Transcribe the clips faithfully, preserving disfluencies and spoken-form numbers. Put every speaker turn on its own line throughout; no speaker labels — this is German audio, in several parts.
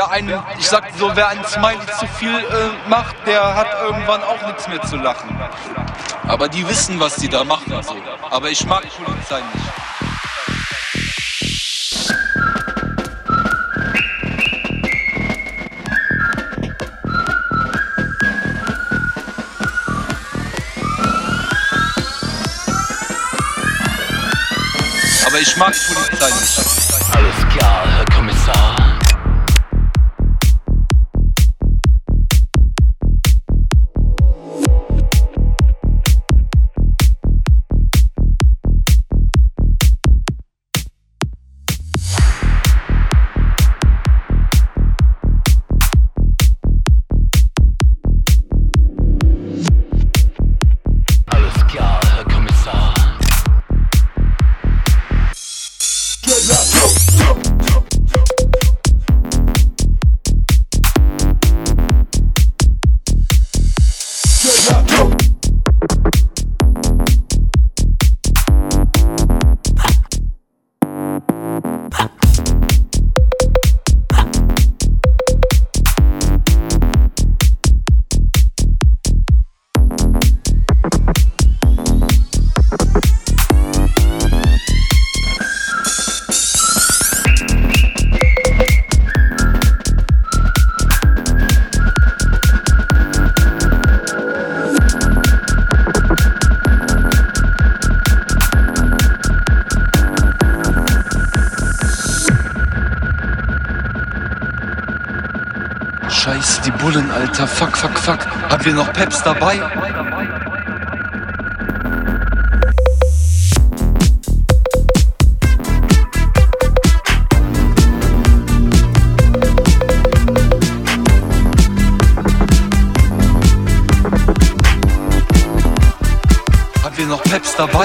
wer einen, ich sag so, wer einen Smiley zu viel äh, macht, der hat irgendwann auch nichts mehr zu lachen.
Aber die wissen, was die da machen, so. Aber ich mag Polizei nicht. Aber ich mag Polizei nicht.
Alles klar, Herr Kommissar.
Scheiß die Bullen, Alter. Fuck, fuck, fuck. Haben wir noch Peps dabei? Haben wir noch Peps dabei?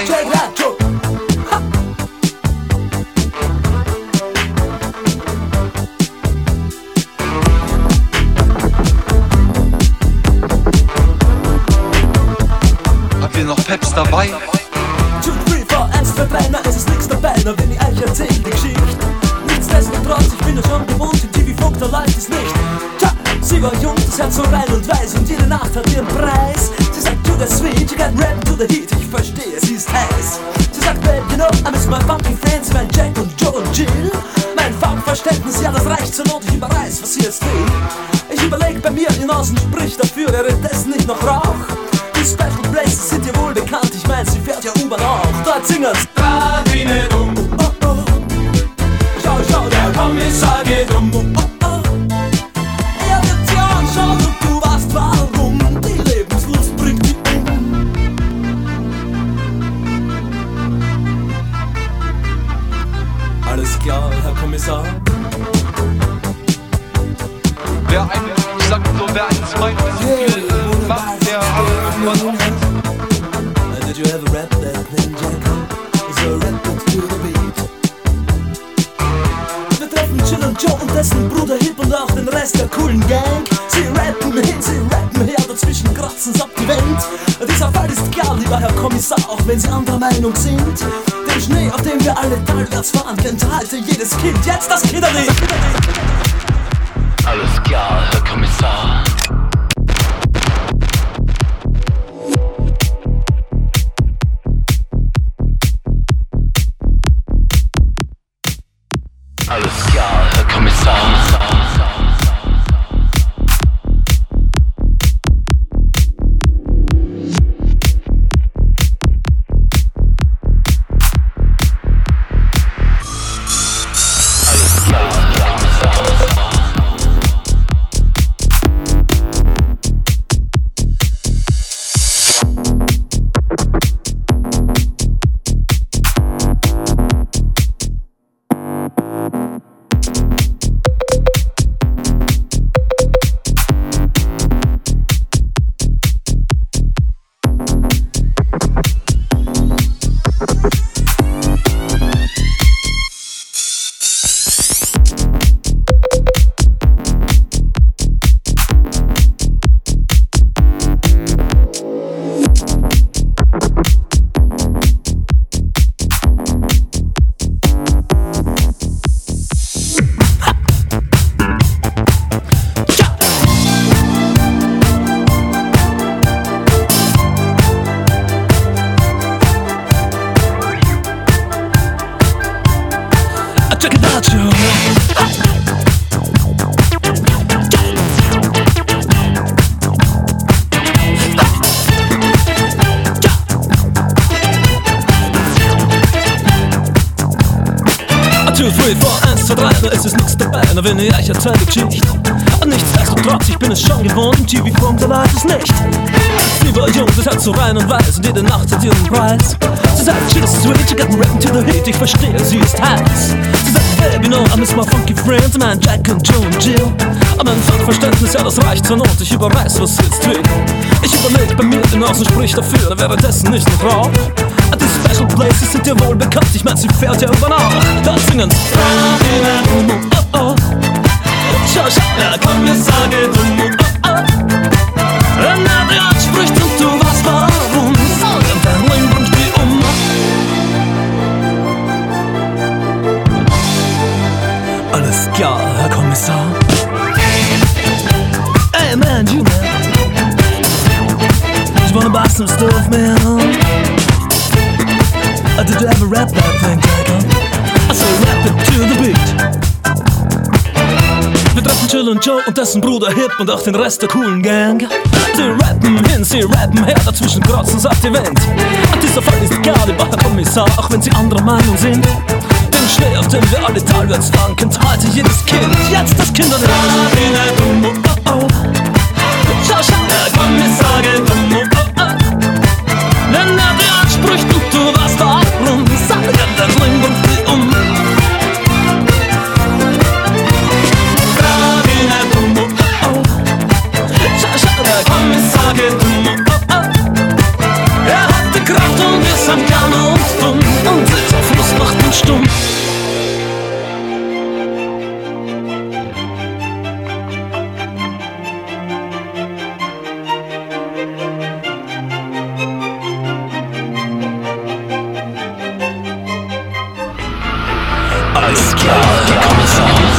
Noch Peps dabei?
Two, three, four, eins, zwei, drei, na es ist nix dabei, na wenn ich euch erzähl die Geschichte. Nichtsdestotrotz, ich bin ja schon gewohnt, im T V-Funk, da läuft es nicht. Tja, sie war jung, das Herz so rein und weiß und jede Nacht hat ihren Preis. Sie sagt, to the sweet, you got rap to the heat, ich verstehe, sie ist heiß. Sie sagt, babe, you know, I miss my funky friends, mein Jack und Joe und Jill. Mein Funkverständnis, ja das reicht zur Not, ich überreiß, was sie jetzt will. Ich überleg bei mir, die Nasen spricht dafür, währenddessen nicht noch Rauch. Special Places sind dir wohl bekannt, ich mein, sie fährt ja U-Bahn auch. Dort singen's.
Fahr wie ne dumm.
Oh, oh. Schau, schau,
Der Kommissar geht um.
oh, oh. Er wird dir anschauen und du weißt warum. Die Lebenslust bringt dich um. Alles klar, Herr Kommissar.
Wer einen, ich sag so, wer einen Smiley zu viel äh, macht, der hat irgendwann auch nichts.
Did you ever rap that thing, Jack? So rap it to the beat. Wir treffen Jill und Joe und dessen Bruder Hip und auch den Rest der coolen Gang. Sie rappen hin, sie rappen her, dazwischen kratzen's ab die Wand. Dieser Fall ist klar, lieber Herr Kommissar, auch wenn Sie anderer Meinung sind. Den Schnee, auf dem wir alle talwärts fahren, kennt heute jedes Kind. Jetzt das Kinderlied!
Alles klar, Herr Kommissar. Alles klar, Herr Kommissar. Alles klar, Herr Kommissar.
Dschungel. Two, three, four, eins, zwei, drei, da ist es nix dabei, na wenn ich euch erzähl die Geschichte. Und nichtsdestotrotz, ich bin es schon gewohnt, im T V-Funk, da leid es nicht. Sie war jung, das hat so rein und weiß, und jede Nacht hat ihren Preis. Sie sagt, she's sweet, she got me rapping to the heat, ich verstehe, sie ist heiß. Sie sagt, baby, no, I miss my funky friends, mein Jack und Joe und Jill. Aber mein Fachverständnis, ja, das reicht zur Not, ich überreiß, was sie jetzt will. Ich überleg bei mir, den Außen spricht dafür, da währenddessen nicht noch Rauch. Die Special Places sind dir wohl bekannt, ich mein, sie fährt ja über Nacht. Dort singen oh oh, schau, schau, der Kommissar geht um, oh oh. Wenn er dir anspricht und du weißt warum, und dein Ring bringt die um. Alles klar, Herr Kommissar. Hey man, you man, just wanna buy some stuff, man. Uh, did you ever rap that thing, Tiger? I say rap it to the beat. Wir treffen Chill und Joe und dessen Bruder Hip und auch den Rest der coolen Gang. Sie rappen hin, sie rappen her, dazwischen krotzen sagt die Wind. Und dieser Fall ist egal, lieber Herr Kommissar, auch wenn sie anderer Meinung sind. Den Schnee, auf dem wir alle talwärts fahren, kennt heute jedes Kind. Jetzt das Kinderlied. Oh oh, schau, schau, der Kommissar geht um, oh oh. Wenn er dir anspricht und du weißt warum, sag dir den Ring und dreh um. Frag ihn nicht um, oh oh. Schau, schau, der Kommissar geht um, oh oh. Er hat die Kraft und ist am Gerne und dumm und sitzt auf Flussnacht und stumm.
Alles klar, Herr Kommissar.